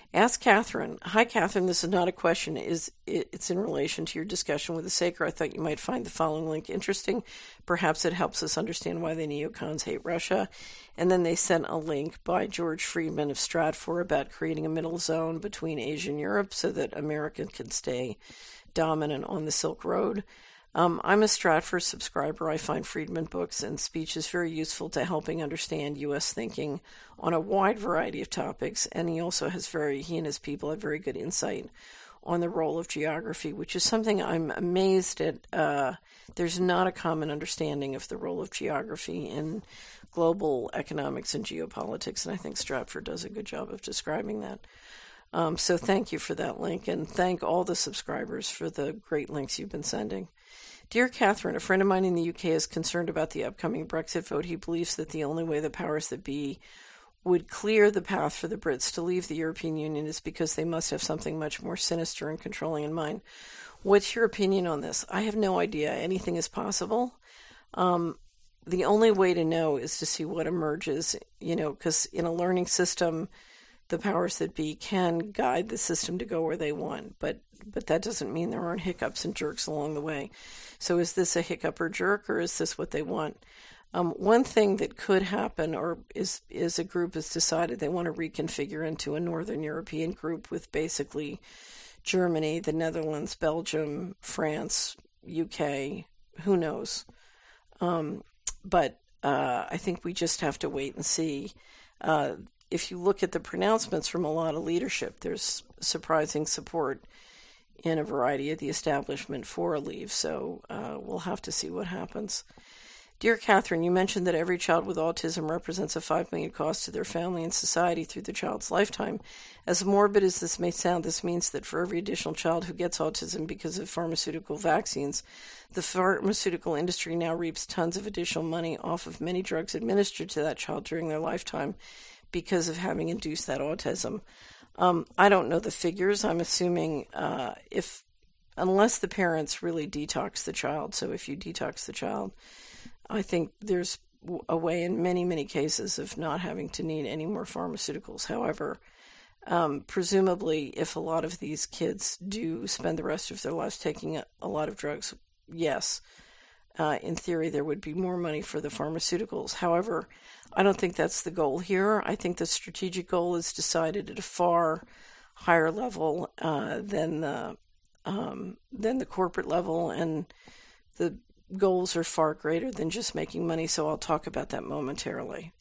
Ask Catherine. Hi, Catherine. This is not a question. It's in relation to your discussion with the Saker. I thought you might find the following link interesting. Perhaps it helps us understand why the neocons hate Russia. And then they sent a link by George Friedman of Stratfor about creating a middle zone between Asia and Europe so that America can stay dominant on the Silk Road. I'm a Stratfor subscriber. I find Friedman books and speeches very useful to helping understand U.S. thinking on a wide variety of topics, and he and his people have very good insight on the role of geography, which is something I'm amazed at. There's not a common understanding of the role of geography in global economics and geopolitics, and I think Stratfor does a good job of describing that. So thank you for that link, and thank all the subscribers for the great links you've been sending. Dear Catherine, a friend of mine in the UK is concerned about the upcoming Brexit vote. He believes that the only way the powers that be would clear the path for the Brits to leave the European Union is because they must have something much more sinister and controlling in mind. What's your opinion on this? I have no idea. Anything is possible. The only way to know is to see what emerges, because in a learning system, the powers that be can guide the system to go where they want, but that doesn't mean there aren't hiccups and jerks along the way. So is this a hiccup or jerk, or is this what they want? One thing that could happen, or is a group has decided they want to reconfigure into a Northern European group with basically Germany, the Netherlands, Belgium, France, UK, who knows? But I think we just have to wait and see. If you look at the pronouncements from a lot of leadership, there's surprising support in a variety of the establishment for a leave, so we'll have to see what happens. Dear Catherine, you mentioned that every child with autism represents a $5 million cost to their family and society through the child's lifetime. As morbid as this may sound, this means that for every additional child who gets autism because of pharmaceutical vaccines, the pharmaceutical industry now reaps tons of additional money off of many drugs administered to that child during their lifetime because of having induced that autism. I don't know the figures. I'm assuming unless the parents really detox the child. So if you detox the child, I think there's a way in many, many cases of not having to need any more pharmaceuticals. However, presumably if a lot of these kids do spend the rest of their lives taking a lot of drugs, yes, in theory there would be more money for the pharmaceuticals. However, I don't think that's the goal here. I think the strategic goal is decided at a far higher level than the corporate level, and the goals are far greater than just making money, so I'll talk about that momentarily.